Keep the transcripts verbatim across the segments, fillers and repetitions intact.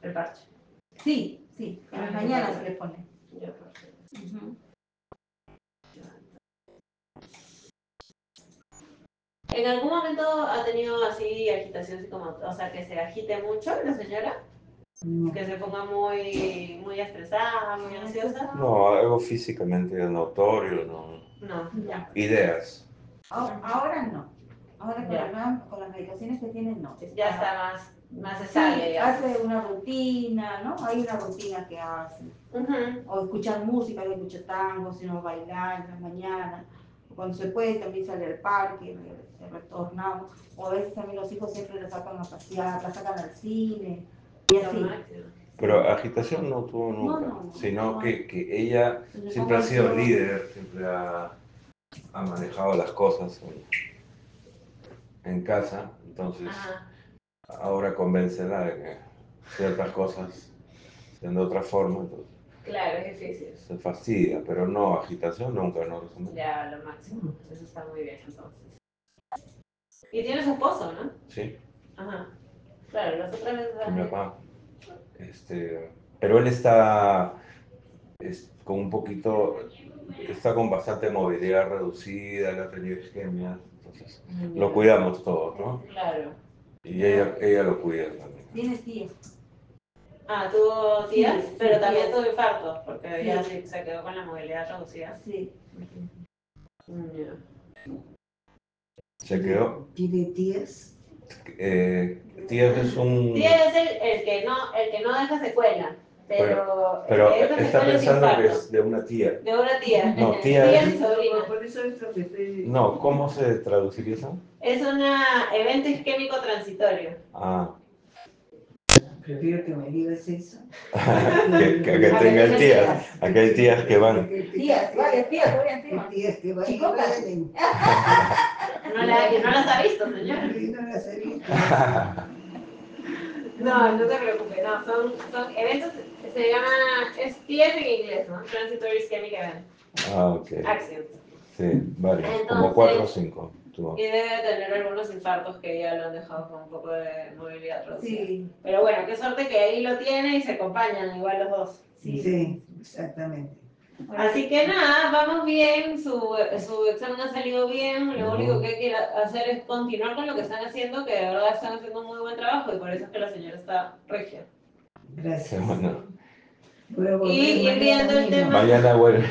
el parche. Sí, sí, en las mañanas se le pone. Ya, perfecto. Uh-huh. ¿En algún momento ha tenido así agitación psicomotora? O sea, que se agite mucho la señora, No. que se ponga muy, muy estresada, muy ansiosa. No, algo físicamente notorio, no. No, ya. Ideas. Ahora, ahora no. Ahora con, Ya. la, con las medicaciones que tiene, no. Está, Ya está más, más sí, estable, ya. hace una rutina, ¿no? Hay una rutina que hace. Uh-huh. O escuchar música, yo escucho tango, sino bailar en la mañana. Cuando se puede también sale al parque, re- retornamos. O a veces también los hijos siempre la sacan a pasear, la sacan al cine. Y Lo así. máximo. Pero agitación no tuvo nunca, No, no, no, sino no. que, que ella Se siempre ha ponga sido ansiosa. líder, siempre ha, ha manejado las cosas en, en casa, entonces Ajá. ahora convéncela de que ciertas cosas sean de otra forma, entonces Claro, es difícil. se fastidia, pero no, agitación nunca, no resume. Ya, lo máximo. Eso está muy bien, entonces. Y tiene su esposo, ¿no? Sí, Ajá. Claro, las otras veces... con mi papá. Este, pero él está es, con un poquito, está con bastante movilidad reducida, le ha tenido isquemia, entonces lo cuidamos todos, ¿no? Claro. Y ella, ella lo cuida también. Tiene tías. Ah, tuvo tías, Sí, pero sí, también tías. tuvo infartos, porque Sí. ella sí se quedó con la movilidad reducida. Sí. Mm, ya. Se quedó. ¿Tiene tías? Eh, tías es un... Tía es el, el, que no, el que no deja secuela, pero, Pero el que deja está secuela es pensando que infarto. es de una tía. De una tía. No, tía Tía es- y sobrina. Por eso es lo que estoy... No, ¿cómo se traduciría eso? Es un evento isquémico transitorio. Ah, Prefiero que me digas eso. que, que, que A tenga ver, tías. Aquí hay tías que van. Tías, varias tías, varias tías. Tías que van y Chicotas. vienen. No, la, que no las ha visto, señora. Y no las he visto. No, no se preocupe, no, son, son eventos, se llama, es T I E en inglés, ¿no? Transitory Ischemic Event. Ah, ok. Accident. Sí, varios. Entonces- Como cuatro o cinco. tuvo. Y debe tener algunos infartos que ya lo han dejado con un poco de movilidad reducida. Sí, Pero bueno, qué suerte que ahí lo tiene y se acompañan igual los dos. sí. Sí, exactamente. Así que nada, vamos bien, su, su examen ha salido bien, lo Ujú. único que hay que hacer es continuar con lo que están haciendo, que de verdad están haciendo un muy buen trabajo y por eso es que la señora está regia. Qué Gracias. bueno. Voy a volver Y ir mañana viendo el mismo. tema. Mañana vuelve.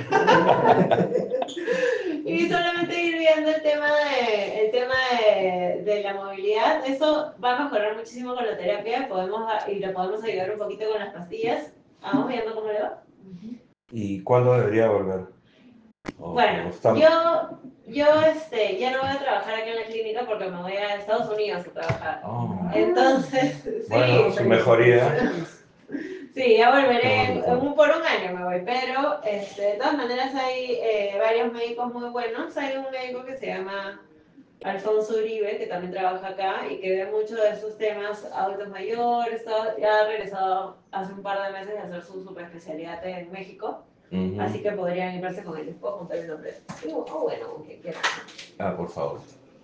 Y solamente ir viendo el tema de, el tema de, de la movilidad, eso va a mejorar muchísimo con la terapia, podemos, y lo podemos ayudar un poquito con las pastillas. Vamos viendo cómo le va. ¿Y cuándo debería volver? O- Bueno, o estamos- yo, yo este, ya no voy a trabajar aquí en la clínica porque me voy a Estados Unidos a trabajar. Oh. Entonces, sí, Bueno, su mejoría. sí, ya volveré, Qué en, bonito. en un, por un año me voy, pero este, de todas maneras hay eh, varios médicos muy buenos. Hay un médico que se llama Alfonso Uribe, que también trabaja acá y que ve mucho de esos temas adultos mayores, todo, ya ha regresado hace un par de meses a hacer su superespecialidad en México. Ujú. Así que podrían irse con él. Les puedo contar el nombre. Uh, oh, bueno, con quien quieran. Ah, por favor.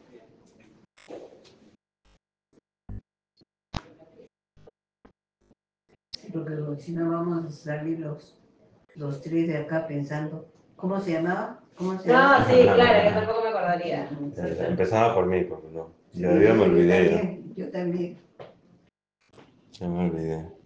Porque si no vamos a salir los, los tres de acá pensando, ¿cómo se llamaba? ¿Cómo se llama? No, sí, claro, yo tampoco me acordaría. Eh, Empezaba por mí, porque no. Sí, Ya, ya me yo olvidé. ya. también, yo también. Ya me olvidé.